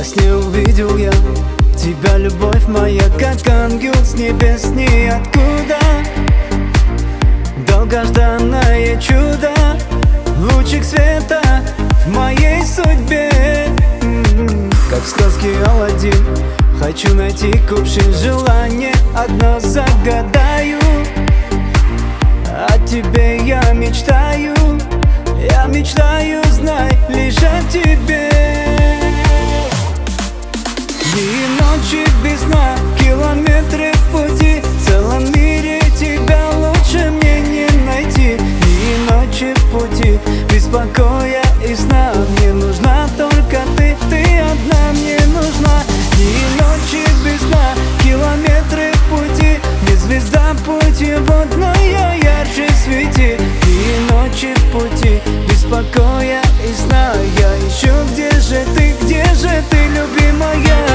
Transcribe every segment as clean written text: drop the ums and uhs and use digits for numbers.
сне увидел я тебя, любовь моя, как ангел с небес ниоткуда. Долгожданное чудо, лучик света в моей судьбе. Как в сказке Аладдин, хочу найти кувшин желания, одно загадаю. О тебе я мечтаю, знай, лишь о тебе. Дни и ночи без сна, километры в пути, в целом мире тебя лучше мне не найти. Дни и ночи в пути, без покоя и сна, мне нужна только ты, ты одна мне нужна. Дни и ночи без сна, километры в пути, мне звезда путеводная, ярче свети. Дни и ночи в пути, без покоя и сна, я ищу, где же ты, любимая?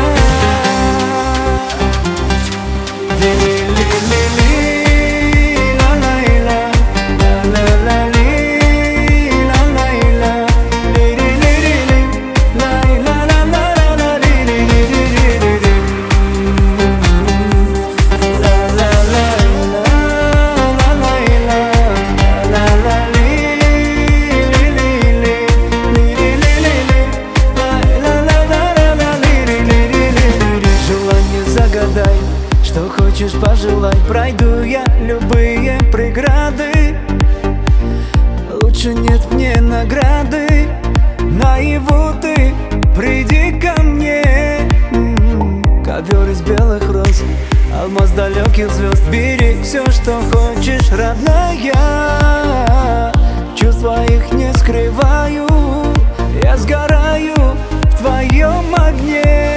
Что хочешь, пожелай, пройду я любые преграды. Лучше нет мне награды, наяву ты приди ко мне. Ковер из белых роз, алмаз далеких звезд, бери все, что хочешь, родная. Чувств своих не скрываю, я сгораю в твоем огне.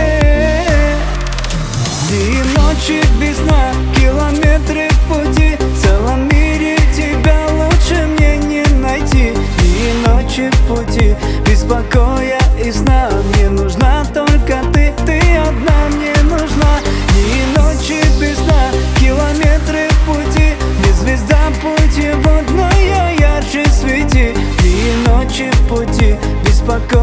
Дни и ночи без сна, километры в пути, в целом мире тебя лучше мне не найти. Дни и ночи в пути, без покоя и сна, мне нужна только ты, ты одна мне нужна. Дни и ночи без сна, километры в пути, мне звезда путеводная, ярче свети. Дни и ночи в пути, без покоя